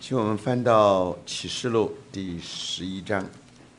请我们翻到启示录第11章。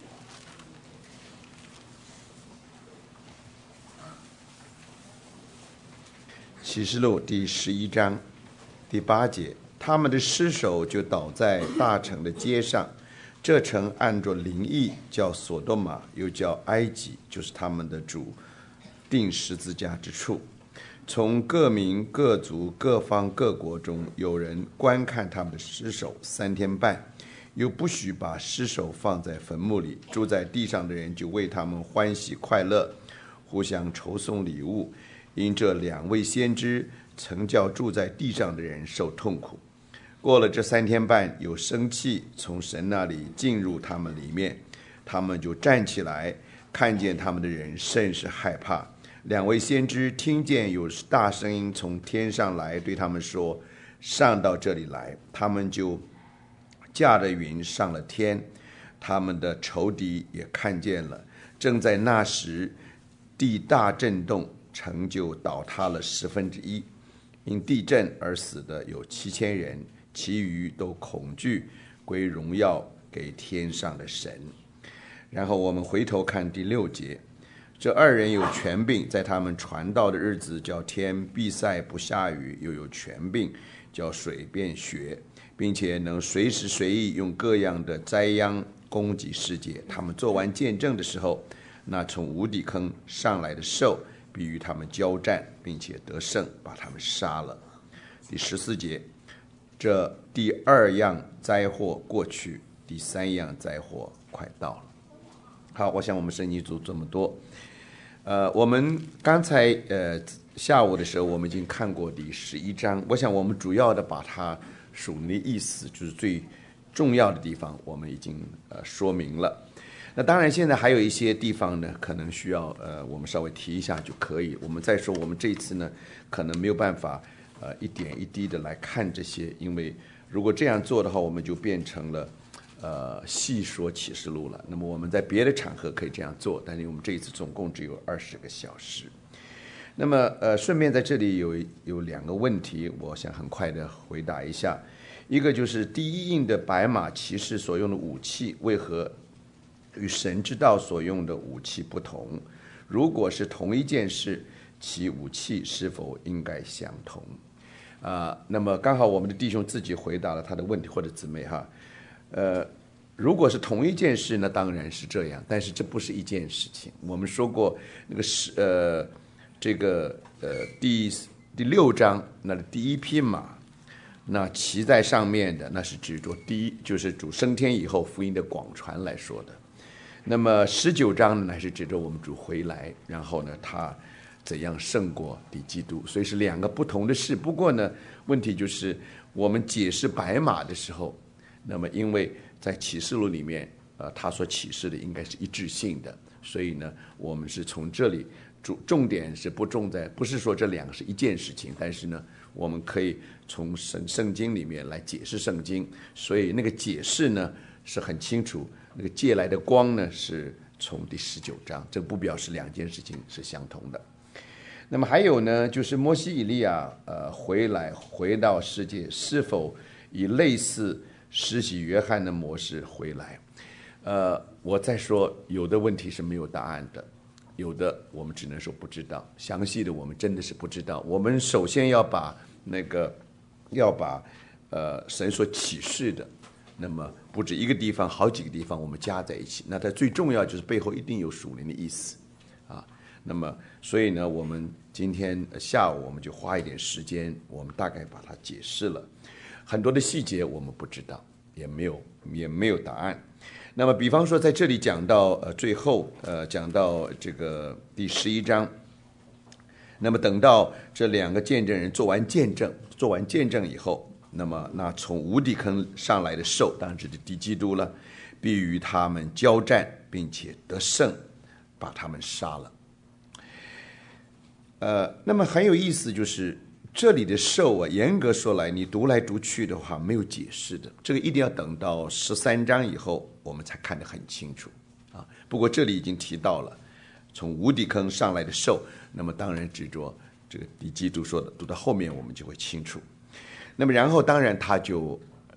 启示录第11章第8节，他们的尸首就倒在大城的街上，这城按着灵意叫所多玛，又叫埃及，就是他们的主钉十字架之处。从各民各族各方各国中有人观看他们的尸首3天半，又不许把尸首放在坟墓里。住在地上的人就为他们欢喜快乐，互相筹送礼物，因这2位先知曾叫住在地上的人受痛苦。过了这3天半，有生气从神那里进入他们里面，他们就站起来，看见他们的人甚是害怕。2位先知听见有大声音从天上来，对他们说：上到这里来。他们就驾着云上了天，他们的仇敌也看见了。正在那时，地大震动，城就倒塌了1/10。因地震而死的有7000人，其余都恐惧，归荣耀给天上的神。然后我们回头看第6节，这2人有权柄，在他们传道的日子，叫天闭塞不下雨，又有权柄叫水变血，并且能随时随意用各样的灾殃攻击世界。他们做完见证的时候，那从无底坑上来的兽必与他们交战，并且得胜，把他们杀了。第14节，这第2样灾祸过去，第3样灾祸快到了。好，我想我们圣经组这么多。我们刚才下午的时候，我们已经看过第11章。我想我们主要的把它属灵的意思，就是最重要的地方，我们已经说明了。那当然，现在还有一些地方呢，可能需要我们稍微提一下就可以。我们再说，我们这一次呢，可能没有办法一点一滴的来看这些，因为如果这样做的话，我们就变成了细说启示录了。那么我们在别的场合可以这样做，但是我们这一次总共只有20个小时。那么顺便在这里有2个问题，我想很快的回答一下。一个就是第一印的白马骑士所用的武器为何与神之道所用的武器不同？如果是同一件事，其武器是否应该相同？那么刚好我们的弟兄自己回答了他的问题，或者姊妹哈。如果是同一件事呢，当然是这样，但是这不是一件事情。我们说过那个第6章那第一匹马，那骑在上面的，那是指着就是主升天以后福音的广传来说的。那么19章呢，是指着我们主回来，然后呢他怎样胜过敌基督，所以是2个不同的事。不过呢，问题就是我们解释白马的时候，那么因为在启示录里面他所启示的应该是一致性的，所以呢我们是从这里重点是不是说这2个是一件事情，但是呢我们可以从圣经里面来解释圣经，所以那个解释呢是很清楚，那个借来的光呢是从第19章，这不表示2件事情是相同的。那么还有呢，就是摩西以利亚回到世界，是否以类似施洗约翰的模式回来？我再说，有的问题是没有答案的，有的我们只能说不知道，详细的我们真的是不知道。我们首先要把神所启示的，那么不止一个地方，好几个地方我们加在一起，那它最重要就是背后一定有属灵的意思啊。那么所以呢，我们今天下午我们就花一点时间，我们大概把它解释了。很多的细节我们不知道，也没有答案。那么比方说在这里讲到最后讲到这个第11章，那么等到这2个见证人做完见证以后，那么那从无底坑上来的兽，当然是敌基督了，必与他们交战，并且得胜，把他们杀了。那么很有意思，就是这里的兽啊，严格说来，你读来读去的话没有解释的，这个一定要等到13章以后我们才看得很清楚啊。不过这里已经提到了从无底坑上来的兽，那么当然指着这个敌基督说的，读到后面我们就会清楚。那么然后当然他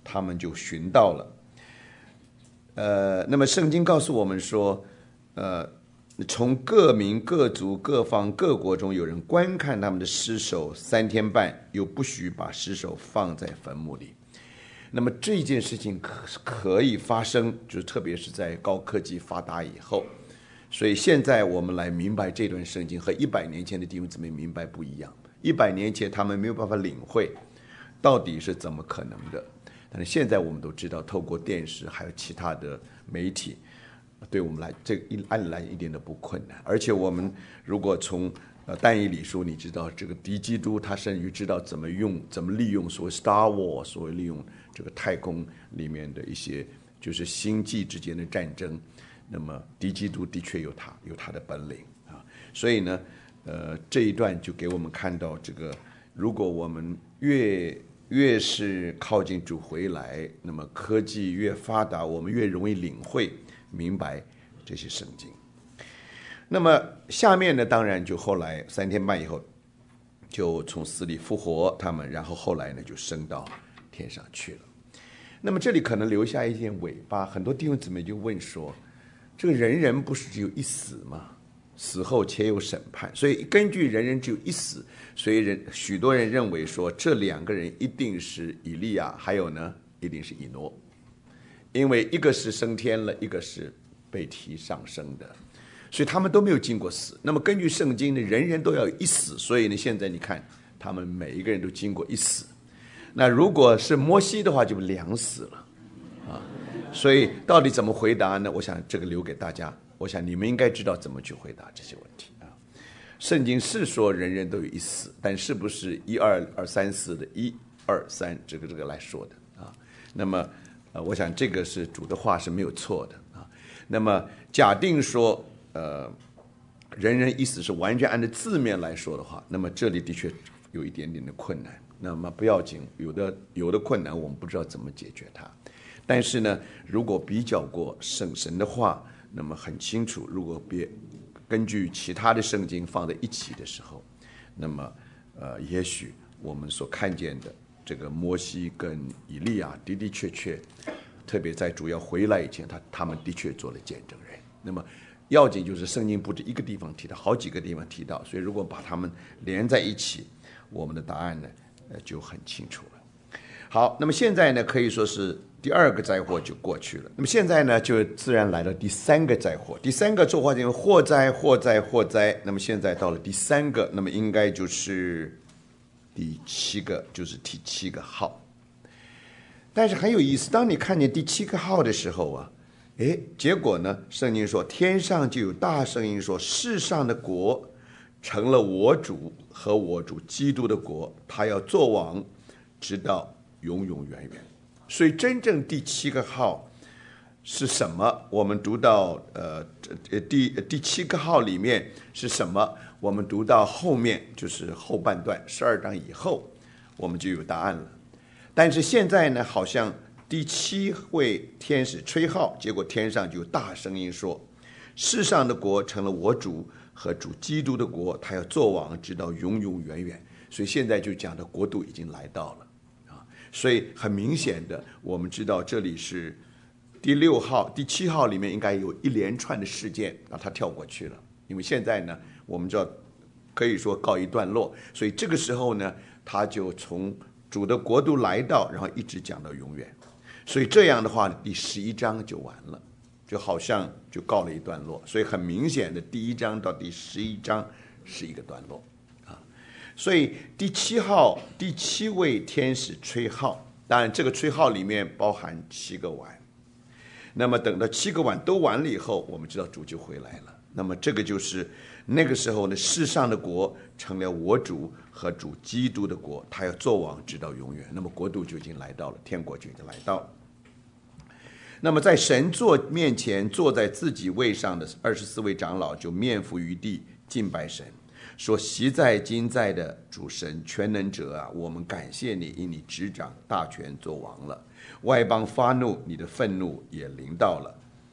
他们就寻到了。那么圣经告诉我们说，从各民、各族、各方、各国中有人观看他们的尸首3天半，又不许把尸首放在坟墓里。那么这件事情可以发生，就是特别是在高科技发达以后。所以现在我们来明白这段圣经和100年前的弟兄姊妹明白不一样。100年前他们没有办法领会到底是怎么可能的，但是现在我们都知道，透过电视还有其他的媒体，对我们来这按理来一点都不困难。而且我们如果从但以理书，你知道这个敌基督他甚至知道怎么利用所谓 Star War， 所谓利用这个太空里面的一些就是星际之间的战争。那么敌基督的确有他的本领啊，所以呢，这一段就给我们看到这个，如果我们越是靠近主回来，那么科技越发达，我们越容易领会明白这些圣经。那么下面呢，当然就后来3天半以后，就从死里复活他们，然后后来呢就升到天上去了。那么这里可能留下一点尾巴，很多弟兄姊妹就问说，这个人不是只有一死吗？死后且有审判，所以根据人只有一死，所以许多人认为说这2个人一定是以利亚，还有呢一定是以诺，因为一个是升天了，一个是被提上升的，所以他们都没有经过死。那么根据圣经呢，人都要有一死，所以呢现在你看他们每一个人都经过一死。那如果是摩西的话，就2死了啊。所以到底怎么回答呢？我想这个留给大家，我想你们应该知道怎么去回答这些问题啊。圣经是说人都有一死，但是不是1、2、3、4的1、2、3这个来说的啊？那么我想这个是主的话是没有错的啊。那么假定说人一死是完全按照字面来说的话，那么这里的确有一点点的困难。那么不要紧，有的困难我们不知道怎么解决它。但是呢，如果比较过神的话，那么很清楚，如果根据其他的圣经放在一起的时候，那么也许我们所看见的这个摩西跟以利亚的确，特别在主要回来以前，他们的确做了见证人。那么要紧就是圣经不止一个地方提到，好几个地方提到，所以如果把它们连在一起，我们的答案呢就很清楚了。好，那么现在呢可以说是第2个灾祸就过去了。那么现在呢就自然来到第3个灾祸。第3个作祸就祸灾。那么现在到了第3个，那么应该就是第7个，就是第7个号。但是很有意思，当你看见第7个号的时候啊，结果呢，圣经说天上就有大声音说，世上的国成了我主和我主基督的国，他要做王，直到永永远远。所以真正第7个号是什么？我们读到第7个号里面是什么？我们读到后面就是后半段12章以后，我们就有答案了。但是现在呢，好像第7位天使吹号，结果天上就有大声音说，世上的国成了我主和主基督的国，他要做王，直到永永远远。所以现在就讲的国度已经来到了。所以很明显的，我们知道这里是第6号、第7号里面应该有一连串的事件，让他跳过去了。因为现在呢，我们知道可以说告一段落，所以这个时候呢，他就从主的国度来到，然后一直讲到永远。所以这样的话，第11章就完了，就好像就告了一段落。所以很明显的，第1章到第11章是一个段落。所以第7号，第7位天使吹号，当然这个吹号里面包含7个碗。那么等到7个碗都完了以后，我们知道主就回来了。那么这个就是那个时候呢，世上的国成了我主和主基督的国，他要做王直到永远。那么国度就已经来到了，天国就已经来到了。那么在神座面前坐在自己位上的24位长老就面伏于地敬拜神，说，昔在今在的主神全能者啊，我们感谢你，因你执掌大权做王了。外邦发怒，你的愤怒也临到了。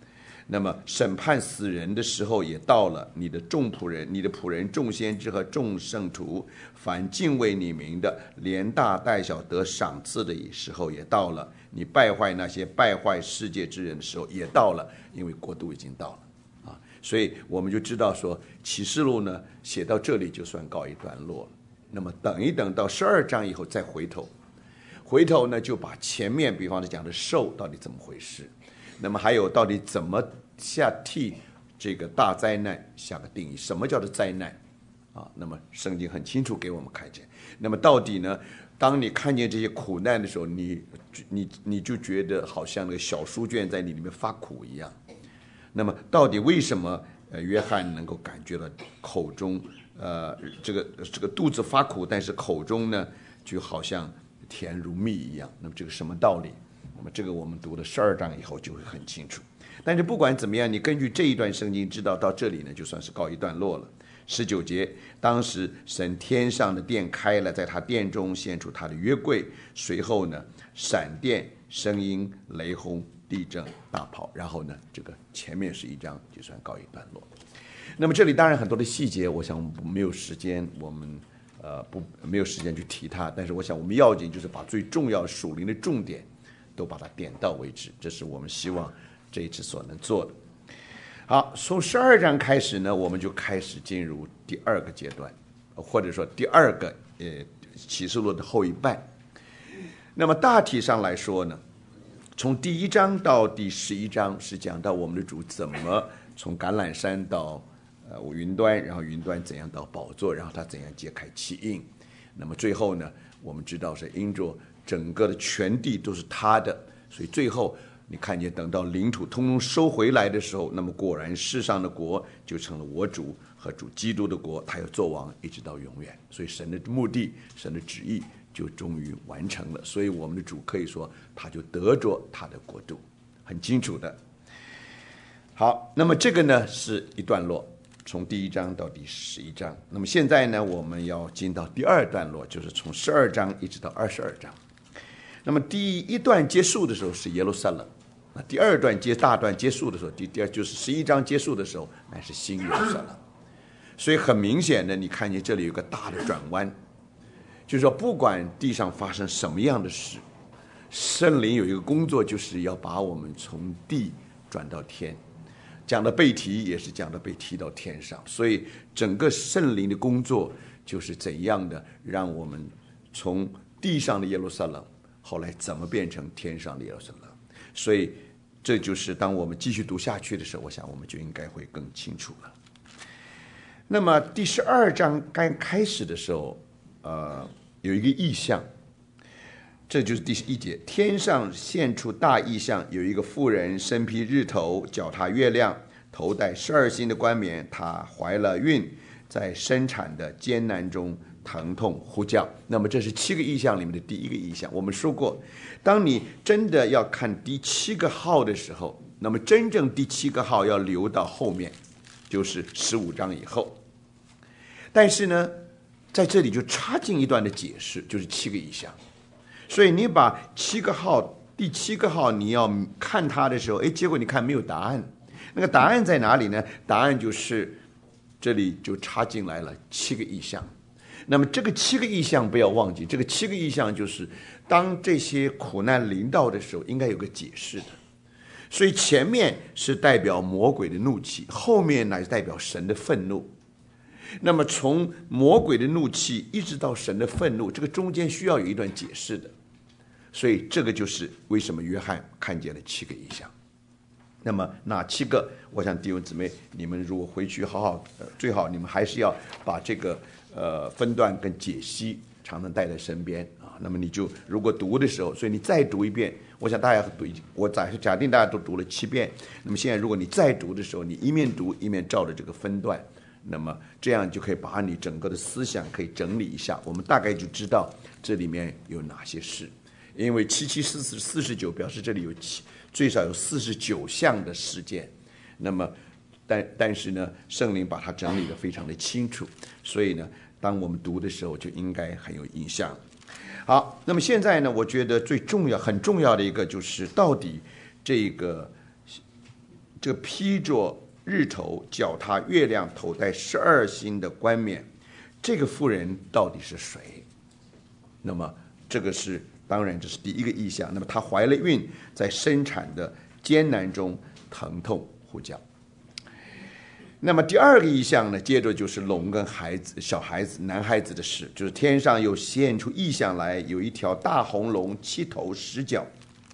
那么审判死人的时候也到了，你的仆人众先知和众圣徒，凡敬畏你名的，连大带小得赏赐的时候也到了，你败坏那些败坏世界之人的时候也到了，因为国度已经到了啊。所以我们就知道说，启示录呢写到这里就算告一段落了。那么等一等到12章以后再回头呢，就把前面比方说讲的兽到底怎么回事，那么还有到底怎么替这个大灾难下个定义，什么叫做灾难啊？那么圣经很清楚给我们看见。那么到底呢，当你看见这些苦难的时候，你就觉得好像那个小书卷在你里面发苦一样。那么到底为什么约翰能够感觉到口中这个肚子发苦，但是口中呢就好像甜如蜜一样？那么这个什么道理？那么这个我们读了12章以后就会很清楚。但是不管怎么样，你根据这一段圣经知道到这里呢，就算是告一段落了。19节，当时神天上的殿开了，在他殿中献出他的约柜，随后呢闪电、声音、雷轰、地震、大炮，然后呢这个前面11章就算告一段落。那么这里当然很多的细节，我想没有时间，我们没有时间去提它，但是我想我们要紧就是把最重要属灵的重点都把它点到为止，这是我们希望这一次所能做的。好，从12章开始呢，我们就开始进入第2个阶段，或者说第2个启示录的后一半。那么大体上来说呢，从第1章到第11章是讲到我们的主怎么从橄榄山到云端，然后云端怎样到宝座，然后他怎样揭开七印。那么最后呢，我们知道是因着整个的全地都是他的，所以最后你看见等到领土通通收回来的时候，那么果然世上的国就成了我主和主基督的国，他要做王一直到永远。所以神的目的，神的旨意就终于完成了。所以我们的主可以说他就得着他的国度，很清楚的。好，那么这个呢是一段落，从第1章到第11章。那么现在呢，我们要进到第2段落，就是从12章一直到22章。那么第1段结束的时候是耶路撒冷，那第2段大段结束的时候，第二就是11章结束的时候，乃是新耶路撒冷。所以很明显的，你看见这里有个大的转弯，就是说不管地上发生什么样的事，圣灵有一个工作，就是要把我们从地转到天。讲的被提也是讲的被提到天上，所以整个圣灵的工作就是怎样的让我们从地上的耶路撒冷后来怎么变成天上的耶路撒冷。所以这就是当我们继续读下去的时候，我想我们就应该会更清楚了。那么第12章刚开始的时候有一个异象，这就是第11节，天上现出大异象，有一个妇人身披日头，脚踏月亮，头戴12星的冠冕，她怀了孕，在生产的艰难中疼痛呼叫。那么这是7个异象里面的第1个异象。我们说过，当你真的要看第7个号的时候，那么真正第7个号要留到后面，就是15章以后。但是呢，在这里就插进一段的解释，就是7个异象。所以你把第7个号你要看它的时候，结果你看没有答案。那个答案在哪里呢？答案就是这里就插进来了7个异象。那么这个7个异象不要忘记，这个7个异象就是当这些苦难临到的时候，应该有个解释的。所以前面是代表魔鬼的怒气，后面乃是代表神的愤怒。那么从魔鬼的怒气一直到神的愤怒，这个中间需要有一段解释的。所以这个就是为什么约翰看见了7个异象。那么哪7个？我想弟兄姊妹，你们如果回去最好你们还是要把这个分段跟解析常常带在身边啊。那么你就如果读的时候，所以你再读一遍，我想大家读我假定大家都读了7遍。那么现在如果你再读的时候，你一面读一面照着这个分段，那么这样就可以把你整个的思想可以整理一下，我们大概就知道这里面有哪些事。因为749表示这里有最少有49项的事件，那么但是呢，圣灵把它整理得非常的清楚，所以呢，当我们读的时候就应该很有印象。好，那么现在呢，我觉得很重要的一个就是到底这这个披着日头，脚踏月亮，头戴12星的冠冕，这个妇人到底是谁？那么这个是当然这是第一个意象。那么她怀了孕，在生产的艰难中疼痛呼叫。那么第二个意象呢，接着就是龙跟孩子、小孩子、男孩子的事，就是天上又现出异象来，有一条大红龙，7头10脚。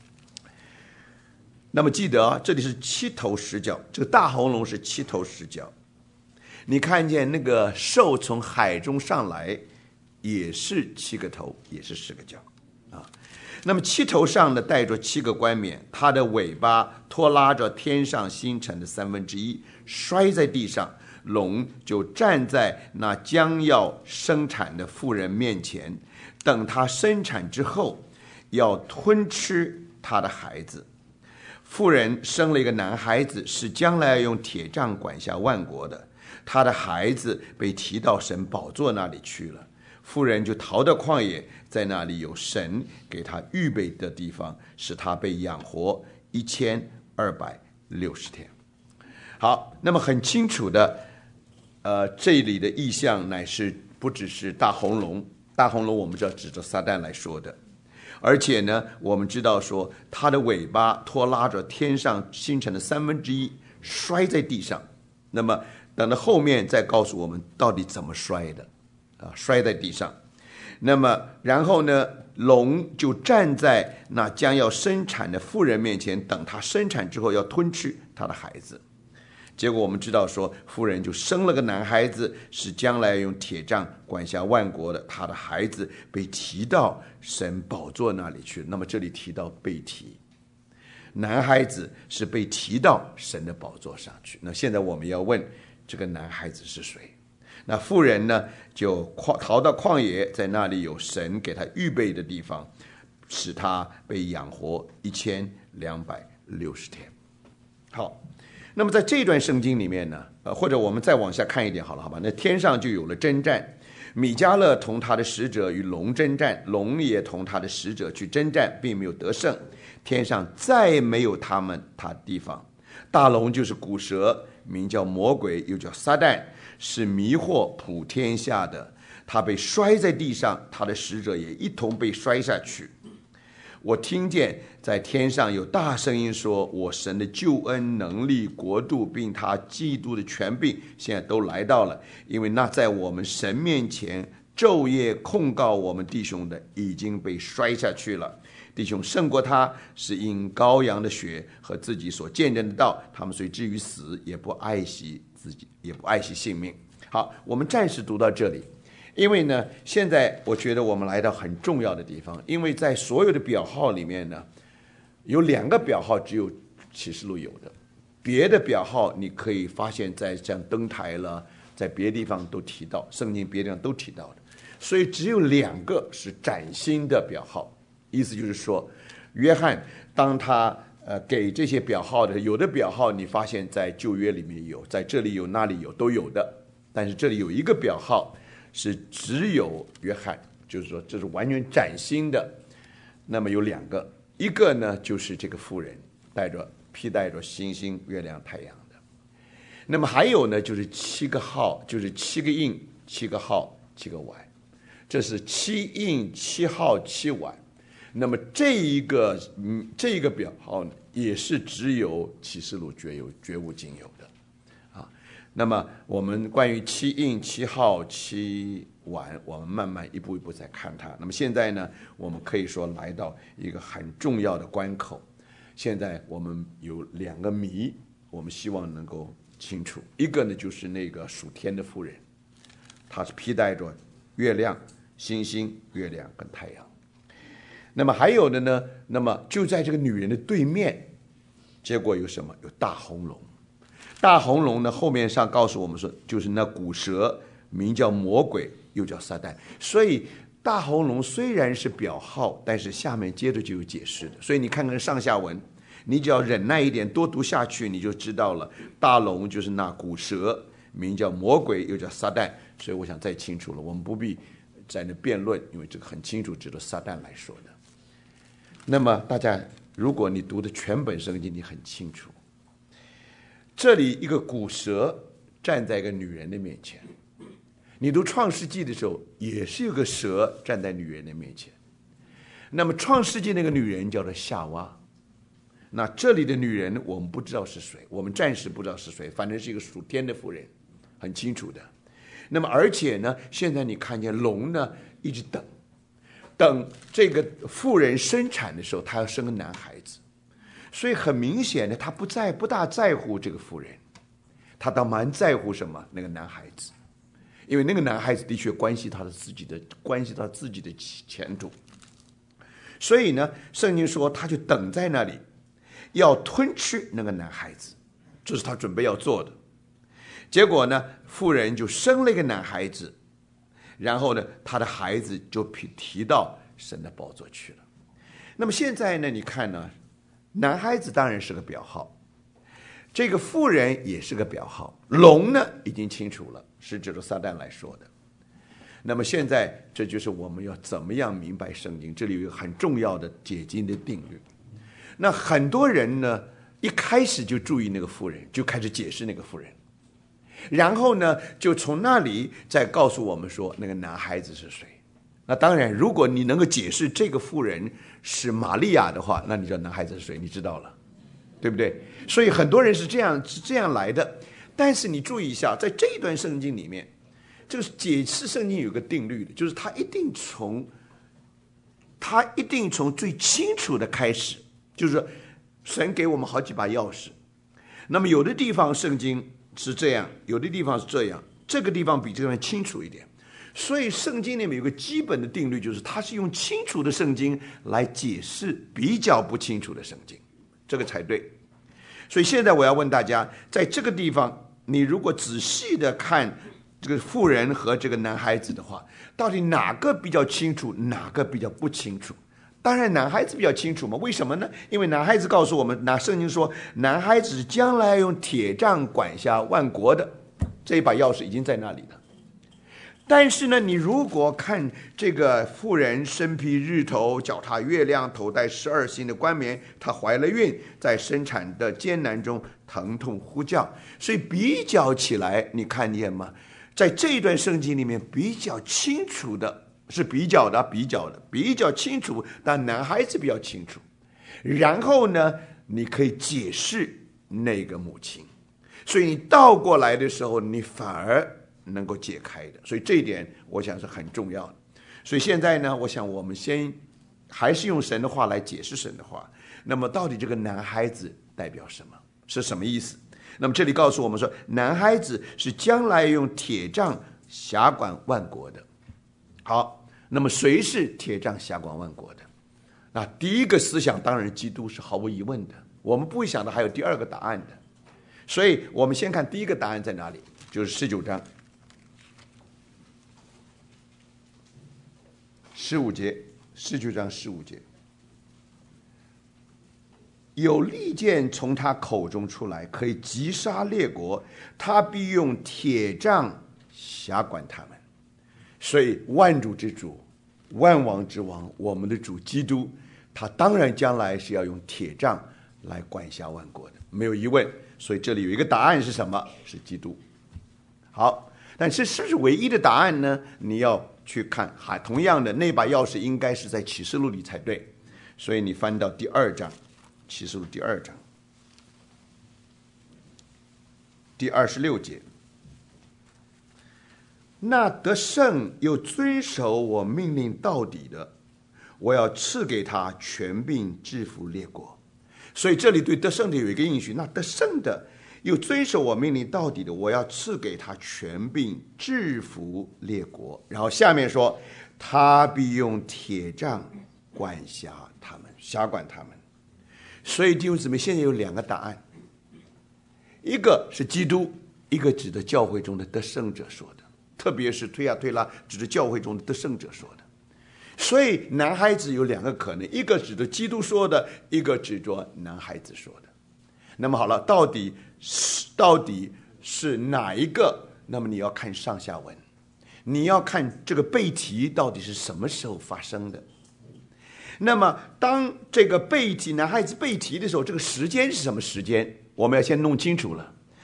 那么记得啊，这里是7头10脚，这个大红龙是7头10脚。你看见那个兽从海中上来，也是7个头，也是10个脚啊。那么7头上呢带着7个冠冕，它的尾巴拖拉着天上星辰的1/3，摔在地上，龙就站在那将要生产的妇人面前，等她生产之后，要吞吃她的孩子。妇人生了一个男孩子，是将来要用铁杖管辖万国的。他的孩子被提到神宝座那里去了，妇人就逃到旷野，在那里有神给他预备的地方，使他被养活1260天。好，那么很清楚的，这里的意象乃是不只是大红龙，大红龙我们知道指着撒旦来说的，而且呢，我们知道说它的尾巴拖拉着天上星辰的1/3，摔在地上。那么等到后面再告诉我们到底怎么摔的，摔在地上。那么然后呢，龙就站在那将要生产的妇人面前，等她生产之后要吞吃她的孩子。结果我们知道说，妇人就生了个男孩子，是将来用铁杖管辖万国的。他的孩子被提到神宝座那里去。那么这里提到被提，男孩子是被提到神的宝座上去。那现在我们要问，这个男孩子是谁？那妇人呢，就逃到旷野，在那里有神给他预备的地方，使他被养活1260天。好。那么在这段圣经里面呢，或者我们再往下看一点好了，好吧？那天上就有了征战，米迦勒同他的使者与龙征战，龙也同他的使者去征战，并没有得胜。天上再没有他地方。大龙就是古蛇，名叫魔鬼，又叫撒旦，是迷惑普天下的。他被摔在地上，他的使者也一同被摔下去。我听见在天上有大声音说，我神的救恩、能力、国度，并他基督的权柄，现在都来到了。因为那在我们神面前昼夜控告我们弟兄的，已经被摔下去了。弟兄胜过他，是因羔羊的血和自己所见证的道，他们虽至于死，也不爱惜自己，也不爱惜性命。好，我们暂时读到这里。因为呢，现在我觉得我们来到很重要的地方，因为在所有的表号里面呢，有2个表号只有启示录有的，别的表号你可以发现在像灯台了，在别的地方都提到，圣经别的地方都提到的，所以只有2个是崭新的表号。意思就是说，约翰当他给这些表号的，有的表号你发现在旧约里面有，在这里有那里有都有的，但是这里有一个表号是只有约翰，就是说这是完全崭新的。那么有2个，一个呢就是这个妇人披戴着星星、月亮、太阳的。那么还有呢就是7个号，就是7个印、7个号、7个碗，这是7印、7号、7碗。那么这一个表号呢，也是只有启示录绝无仅有的。那么我们关于7印、7号、7碗，我们慢慢一步一步在看它。那么现在呢，我们可以说来到一个很重要的关口。现在我们有2个谜，我们希望能够清楚。一个呢就是那个属天的妇人，她是披戴着月亮、星星、月亮跟太阳。那么还有的呢，那么就在这个女人的对面，结果有什么？有大红龙。大红龙呢，后面上告诉我们说，就是那古蛇，名叫魔鬼，又叫撒旦。所以大红龙虽然是表号，但是下面接着就有解释的。所以你看看上下文，你只要忍耐一点，多读下去，你就知道了。大龙就是那古蛇，名叫魔鬼，又叫撒旦。所以我想再清楚了，我们不必在那辩论，因为这个很清楚，指着撒旦来说的。那么大家，如果你读的全本圣经，你很清楚。 这里一个古蛇站在一个女人的面前。你读创世纪的时候，也是有个蛇站在女人的面前。那么创世纪那个女人叫做夏娃，那这里的女人我们不知道是谁，我们暂时不知道是谁，反正是一个属天的妇人，很清楚的。那么而且呢，现在你看见龙呢一直等这个妇人生产的时候，她要生个男孩子，所以很明显的，她不大在乎这个妇人，她倒蛮在乎什么？那个男孩子。因为那个男孩子的确关系他自己的前途，所以呢，圣经说他就等在那里，要吞吃那个男孩子，这是他准备要做的。结果呢，妇人就生了一个男孩子，然后呢，他的孩子就提到神的宝座去了。那么现在呢，你看呢，男孩子当然是个表号，这个妇人也是个表号，龙呢已经清楚了。是指着撒旦来说的。那么现在这就是我们要怎么样明白圣经，这里有一个很重要的解经的定律。那很多人呢一开始就注意那个妇人，就开始解释那个妇人，然后呢就从那里再告诉我们说那个男孩子是谁。那当然如果你能够解释这个妇人是玛利亚的话，那你知道男孩子是谁，你知道了，对不对？所以很多人是这样来的。但是你注意一下，在这一段圣经里面，这个解释圣经有个定律的，就是他一定从最清楚的开始，就是说神给我们好几把钥匙，那么有的地方圣经是这样，有的地方是这样，这个地方比这个地方清楚一点。所以圣经里面有个基本的定律，就是它是用清楚的圣经来解释比较不清楚的圣经，这个才对。所以现在我要问大家，在这个地方你如果仔细的看这个妇人和这个男孩子的话，到底哪个比较清楚，哪个比较不清楚？当然男孩子比较清楚嘛，为什么呢？因为男孩子告诉我们，圣经说男孩子将来用铁杖管辖万国的，这一把钥匙已经在那里了。但是呢，你如果看这个妇人身披日头，脚踏月亮，头戴12星的冠冕，她怀了孕，在生产的艰难中疼痛呼叫。所以比较起来，你看见吗？在这一段圣经里面比较清楚的是比较清楚，但男孩子比较清楚。然后呢，你可以解释那个母亲，所以你倒过来的时候，你反而能够解开的。所以这一点我想是很重要的。所以现在呢，我想我们先还是用神的话来解释神的话。那么到底这个男孩子代表什么，是什么意思？那么这里告诉我们说，男孩子是将来用铁杖辖管万国的。好，那么谁是铁杖辖管万国的？那第一个思想当然基督是毫无疑问的，我们不会想到还有第二个答案的。所以我们先看第一个答案在哪里，就是19章15节，19章15节，有利剑从他口中出来，可以击杀列国，他必用铁杖辖管他们。所以万主之主，万王之王，我们的主基督，他当然将来是要用铁杖来管辖万国的，没有疑问。所以这里有一个答案是什么？是基督。好，但是是不是唯一的答案呢？你要去看，同样的那把钥匙应该是在启示录里才对。所以你翻到第2章，启示录第2章第26节，那得胜又遵守我命令到底的，我要赐给他权柄制服列国。所以这里对得胜的有一个应许，那得胜的又遵守我命令到底的，我要赐给他权柄制服列国。然后下面说，他必用铁杖管辖他们，辖管他们。所以弟兄姊妹，现在有2个答案，一个是基督，一个指的教会中的得胜者说的，特别是推亚推拉指的教会中的得胜者说的。所以男孩子有2个可能，一个指着基督说的，一个指着男孩子说的。那么好了，到底是哪一个？那么你要看上下文，你要看这个背题到底是什么时候发生的。那么当这个男孩子背题的时候，这个时间是什么时间？我们要先弄清楚了。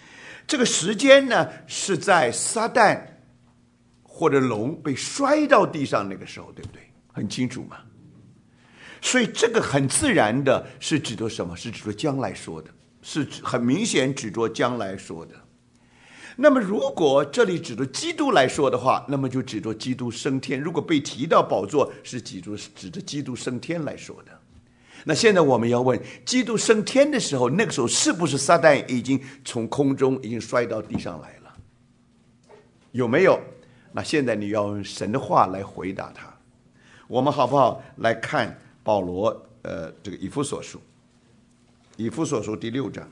这个时间呢，是在撒旦或者龙被摔到地上那个时候，对不对？很清楚嘛。所以这个很自然的是指着什么？是指着将来说的，是很明显指着将来说的。那么如果这里指着基督来说的话，那么就指着基督升天。如果被提到宝座，是指着基督升天来说的。那现在我们要问，基督升天的时候，那个时候是不是撒旦已经从空中已经摔到地上来了？有没有？那现在你要用神的话来回答他。我们好不好来看保罗这个以弗所书第6章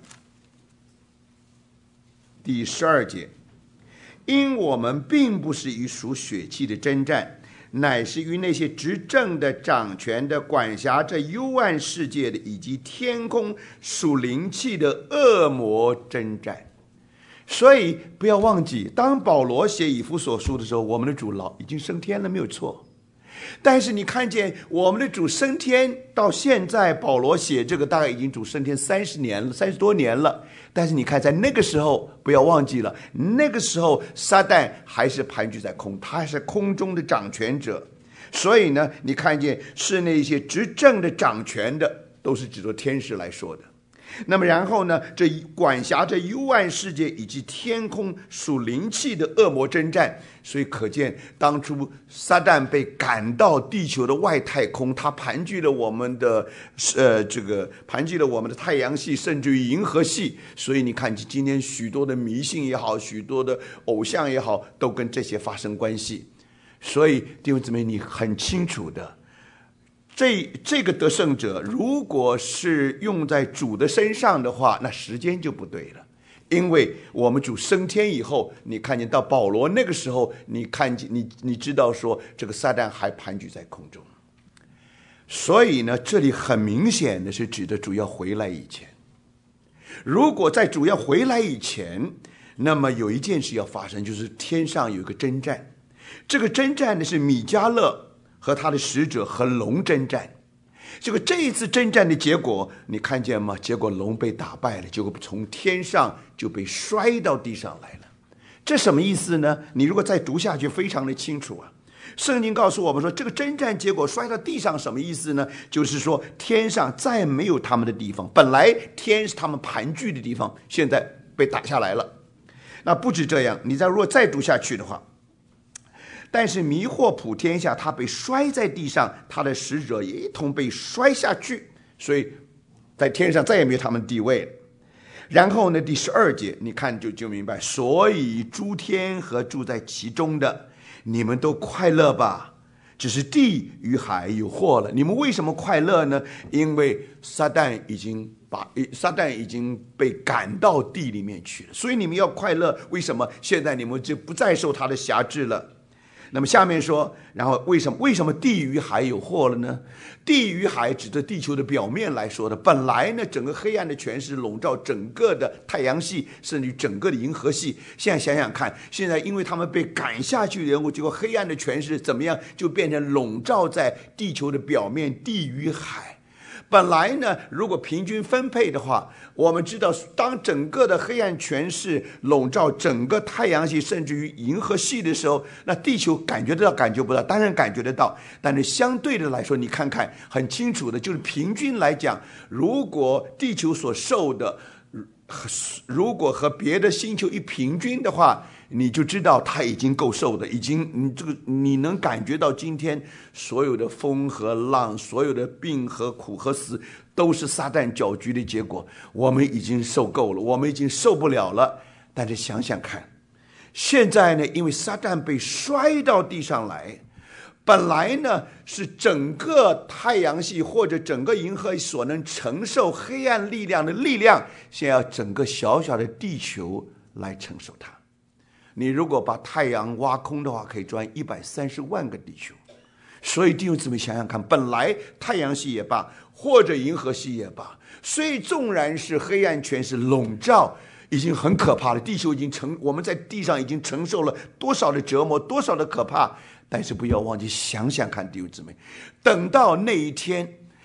第12节，因我们并不是与属血气的征战，乃是与那些执政的、掌权的、管辖着幽暗世界的，以及天空属灵气的恶魔征战。所以不要忘记，当保罗写以弗所书的时候，我们的主已经升天了，没有错。但是你看见我们的主升天到现在，保罗写这个大概已经主升天30多年了。但是你看，在那个时候，不要忘记了，那个时候撒旦还是盘踞在空，他还是空中的掌权者。所以呢，你看见是那些执政的、掌权的，都是指着天使来说的。那么然后呢，这管辖着幽暗世界以及天空属灵气的恶魔征战。所以可见当初撒旦被赶到地球的外太空，他盘踞了我们的盘踞了我们的太阳系，甚至于银河系。所以你看今天许多的迷信也好，许多的偶像也好，都跟这些发生关系。所以弟兄姊妹，你很清楚的，这个得胜者如果是用在主的身上的话，那时间就不对了。因为我们主升天以后，你看见到保罗那个时候，你知道说这个撒旦还盘踞在空中。所以呢，这里很明显的是指的主要回来以前。如果在主要回来以前，那么有一件事要发生，就是天上有一个征战。这个征战呢，是米迦勒和他的使者和龙征战。这一次征战的结果你看见吗？结果龙被打败了，结果从天上就被摔到地上来了。这什么意思呢？你如果再读下去非常的清楚啊。圣经告诉我们说，这个征战结果摔到地上什么意思呢？就是说天上再没有他们的地方，本来天是他们盘踞的地方，现在被打下来了。那不止这样，你如果再读下去的话，但是迷惑普天下，他被摔在地上，他的使者也一同被摔下去，所以在天上再也没有他们的地位了。然后呢，第12节你看就明白，所以诸天和住在其中的，你们都快乐吧，只是地与海有祸了。你们为什么快乐呢？因为撒旦已经被赶到地里面去了，所以你们要快乐。为什么？现在你们就不再受他的辖制了。那么下面说，然后为什么地与海有祸了呢？地与海指着地球的表面来说的，本来呢，整个黑暗的权势笼罩整个的太阳系，甚至于整个的银河系。现在想想看，现在因为他们被赶下去的人物，结果黑暗的权势怎么样，就变成笼罩在地球的表面，地与海。本来呢，如果平均分配的话，我们知道，当整个的黑暗权势笼罩整个太阳系，甚至于银河系的时候，那地球感觉得到感觉不到？当然感觉得到，但是相对的来说，你看看很清楚的，就是平均来讲，如果地球所受的，如果和别的星球一平均的话，你就知道它已经够受的，你能感觉到今天所有的风和浪，所有的病和苦和死，都是撒旦搅局的结果。我们已经受够了，我们已经受不了了。但是想想看，现在呢，因为撒旦被摔到地上来，本来呢是整个太阳系或者整个银河系所能承受黑暗力量的力量，现在要整个小小的地球来承受它。你如果把太阳挖空的话，可以装130万个地球。所以弟兄姊妹想想看，本来太阳系也罢，或者银河系也罢，虽纵然是黑暗权势笼罩，已经很可怕了。地球我们在地上已经承受了多少的折磨，多少的可怕。但是不要忘记想想看，弟兄姊妹，等到那一天，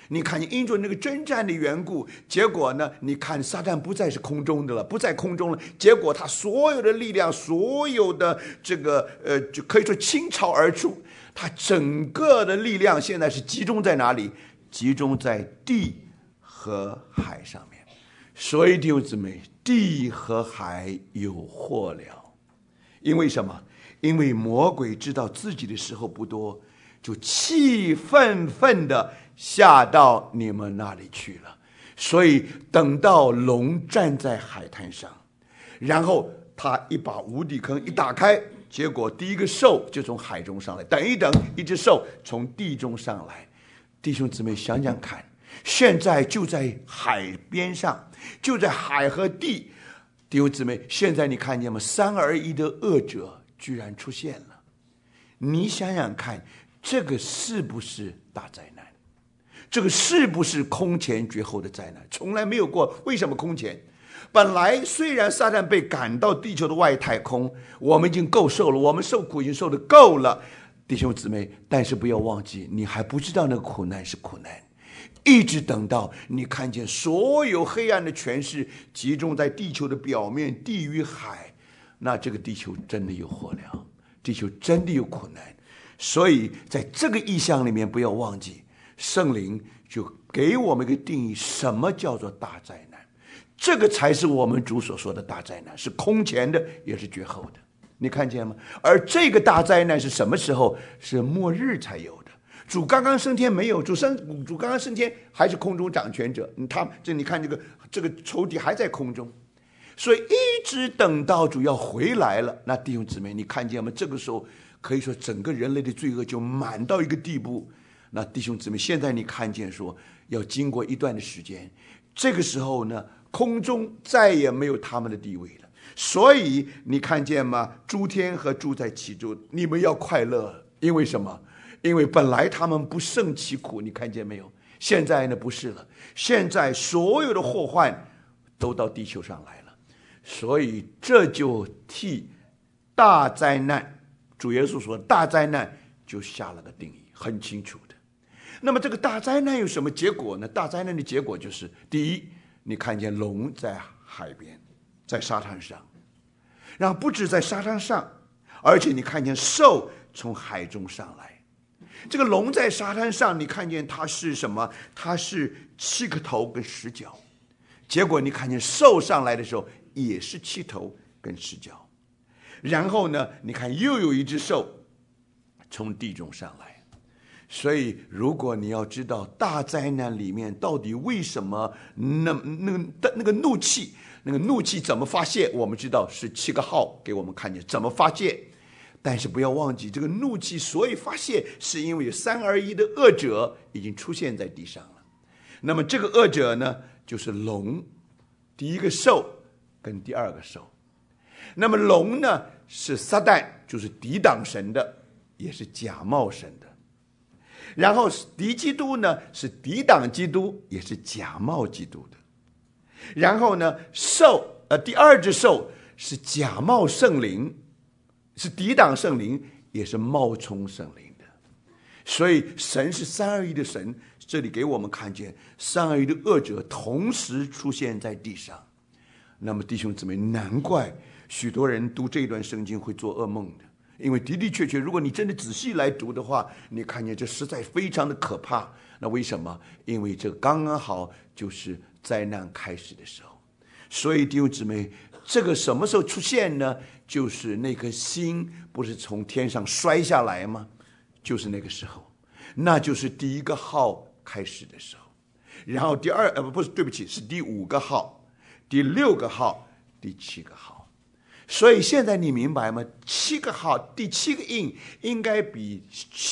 你看，因着那个征战的缘故，结果呢，你看撒旦不再是空中的了，不在空中了。结果他所有的力量，所有的这个就可以说倾巢而出。他整个的力量现在是集中在哪里？集中在地和海上面。所以弟兄姊妹，地和海有祸了。因为什么？因为魔鬼知道自己的时候不多，就气愤愤的下到你们那里去了。所以等到龙站在海滩上，然后他一把无底坑一打开，结果第一个兽就从海中上来，等一等，一只兽从地中上来。弟兄姊妹想想看，现在就在海边上，就在海和地。弟兄姊妹，现在你看见吗？三而一的恶者居然出现了。你想想看，这个是不是大灾难？这个是不是空前绝后的灾难？从来没有过。为什么空前？本来虽然撒旦被赶到地球的外太空，我们已经够受了，我们受苦已经受得够了，弟兄姊妹，但是不要忘记，你还不知道那个苦难是苦难。一直等到你看见所有黑暗的权势集中在地球的表面，地与海，那这个地球真的有祸了，地球真的有苦难。所以在这个意象里面，不要忘记，圣灵就给我们一个定义，什么叫做大灾难？这个才是我们主所说的大灾难，是空前的，也是绝后的。你看见吗？而这个大灾难是什么时候？是末日才有的。主刚刚升天没有，主刚刚升天还是空中掌权者，你看这个仇敌还在空中，所以一直等到主要回来了。那弟兄姊妹，你看见吗？这个时候可以说整个人类的罪恶就满到一个地步。那弟兄姊妹，现在你看见说要经过一段的时间，这个时候呢，空中再也没有他们的地位了。所以你看见吗？诸天和住在其中，你们要快乐，因为什么？因为本来他们不胜其苦，你看见没有？现在呢不是了，现在所有的祸患都到地球上来了。所以这就替大灾难，主耶稣说大灾难就下了个定义，很清楚的。那么这个大灾难有什么结果呢？大灾难的结果就是，第一，你看见龙在海边，在沙滩上，然后不止在沙滩上，而且你看见兽从海中上来。这个龙在沙滩上，你看见它是什么？它是7个头跟10角。结果你看见兽上来的时候也是7头跟10角。然后呢，你看又有一只兽从地中上来。所以如果你要知道大灾难里面到底为什么那个怒气怎么发泄，我们知道是7个号给我们看见怎么发泄。但是不要忘记，这个怒气所以发泄，是因为有3而一的恶者已经出现在地上了。那么这个恶者呢，就是龙，第一个兽跟第二个兽。那么龙呢，是撒旦，就是抵挡神的，也是假冒神的。然后敌基督呢，是抵挡基督，也是假冒基督的。然后呢，第二只兽是假冒圣灵，是抵挡圣灵，也是冒充圣灵的。所以神是3而一的神，这里给我们看见3而一的恶者同时出现在地上。那么弟兄姊妹，难怪许多人读这段圣经会做噩梦的，因为的的确确，如果你真的仔细来读的话，你看见这实在非常的可怕。那为什么？因为这刚刚好就是灾难开始的时候。所以弟兄姊妹，这个什么时候出现呢？就是那颗星不是从天上摔下来吗？就是那个时候，那就是第1个号开始的时候。然后是第5个号，第6个号，第7个号。所以现在你明白吗？7个号，第7个印应该比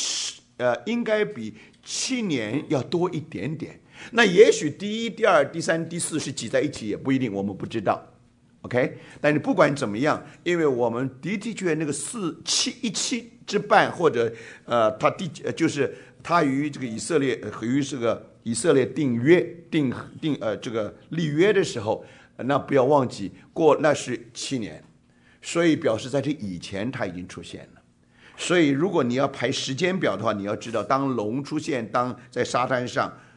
7年要多一点点。那也许第1、第2、第3、第4是挤在一起，也不一定，我们不知道。OK， 但是不管怎么样，因为我们的确那个17之半，或者就是他与这个以色列与这个以色列订约这个立约的时候，那不要忘记那是7年，所以表示在这以前他已经出现了。所以如果你要排时间表的话，你要知道当龙出现，当在沙滩上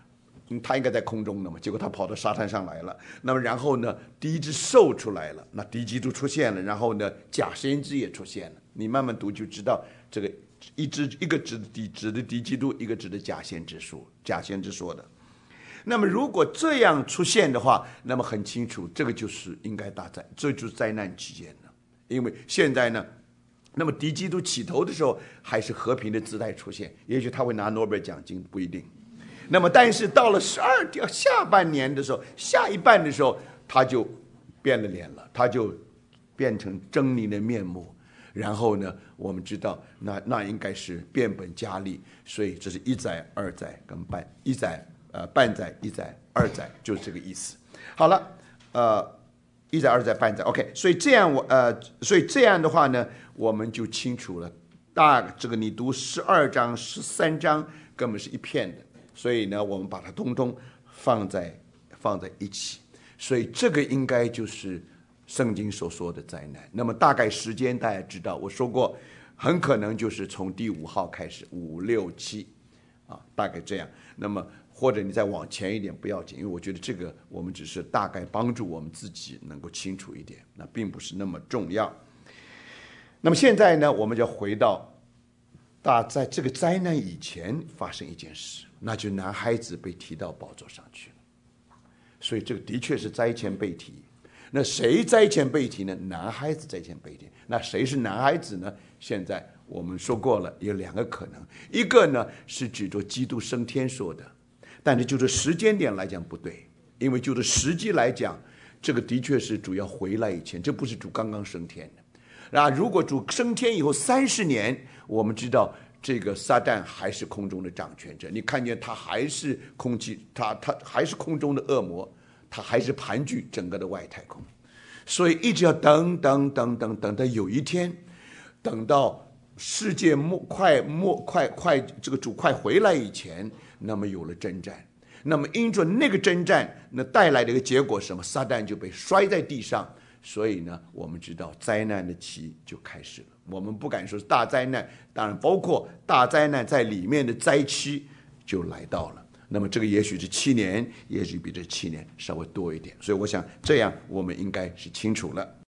他应该在空中的嘛，结果他跑到沙滩上来了。那么然后呢，第一只兽出来了，那敌基督出现了，然后呢，假先知也出现了。你慢慢读就知道，这个一个指的敌基督，一个指的假先知说的。那么如果这样出现的话，那么很清楚，这个就是应该大灾，这就是灾难期间了。因为现在呢，那么敌基督起头的时候还是和平的姿态出现，也许他会拿诺贝尔奖金，不一定。那么但是到了下半年的时候，下一半的时候，他就变了脸了，他就变成狰狞的面目。然后呢，我们知道那应该是变本加厉，所以这是一载、二载跟一载半载、一载、二载，就是这个意思。好了，一载、二载、半载 ，OK。所以这样的话呢，我们就清楚了。这个你读12章、13章根本是一片的，所以呢，我们把它通通放在一起。所以这个应该就是圣经所说的灾难。那么大概时间大家知道，我说过，很可能就是从第5号开始，5、6、7，大概这样。那么或者你再往前一点不要紧，因为我觉得这个我们只是大概帮助我们自己能够清楚一点，那并不是那么重要。那么现在呢，我们就回到在这个灾难以前发生一件事，那就是男孩子被提到宝座上去了。所以这个的确是灾前被提。那谁灾前被提呢？男孩子灾前被提。那谁是男孩子呢？现在我们说过了，有2个可能，一个呢是指着基督升天说的，但是就这时间点来讲不对，因为就这实际来讲，这个的确是主要回来以前，这不是主刚刚升天的。如果主升天以后30年，我们知道这个撒旦还是空中的掌权者，你看见他还是他还是空中的恶魔，他还是盘踞整个的外太空，所以一直要等到有一天，等到世界快这个主快回来以前，那么有了征战，那么因着那个征战，那带来的一个结果是什么？撒旦就被摔在地上。所以呢，我们知道灾难的期就开始了。我们不敢说是大灾难，当然包括大灾难在里面的灾期就来到了。那么这个也许是7年，也许比这7年稍微多一点。所以我想这样我们应该是清楚了。